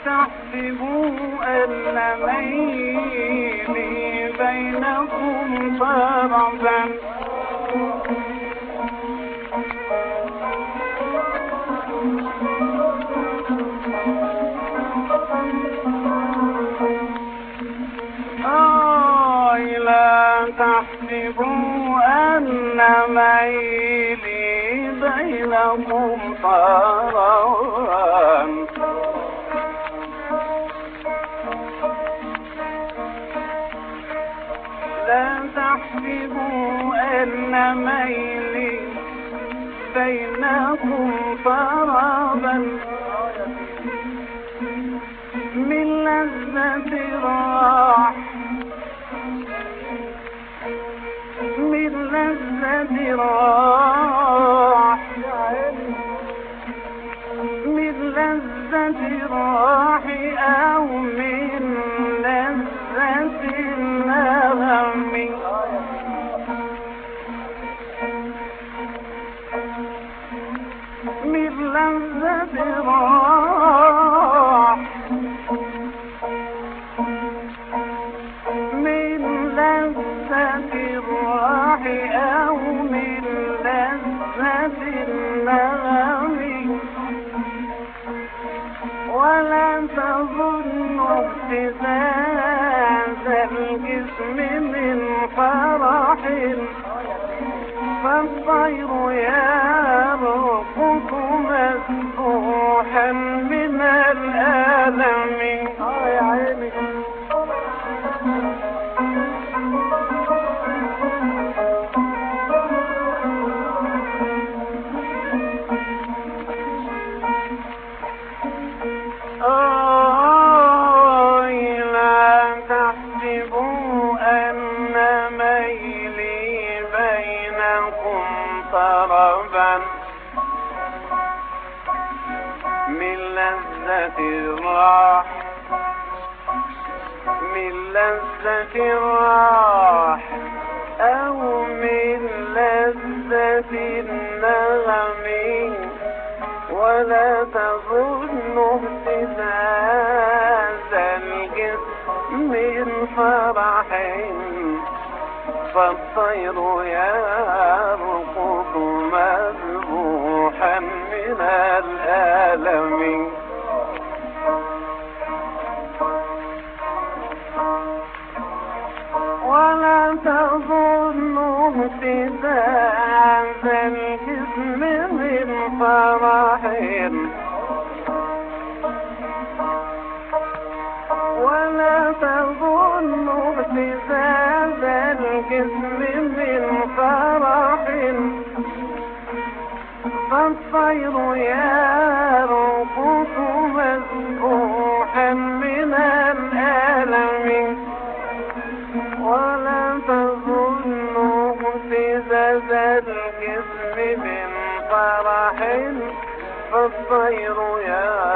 تحسبوا أن ميلي بينكم فرضا لا تحسبوا أن ميلي بينكم فرضا لا تحسبوا أن ميلي بينكم فرضا من لذة راح من لذة راح من لذة راح أو من لذة النغم من لذة راح من لذة الراح أو من لذة النغم ولا تظن ابتزاز الجسم من فرح فالطير يرقص مسبوحا من الألم يا عيني لا تحسبوا أن ميلي بينكم طربا من لذة الراح من لذة الراح أو من لذة النغم ولا تظن ابتزاز الجسم من فرح فالطير يرقص مذبوحا من الألم ولا تظن ابتزاز الجسم من فرح ولا تظن ابتزاز الجسم من فرح فالطير يرقص مسبوحا من الألم ولا تظن ابتزاز الجسم من فرح فالطير يرقص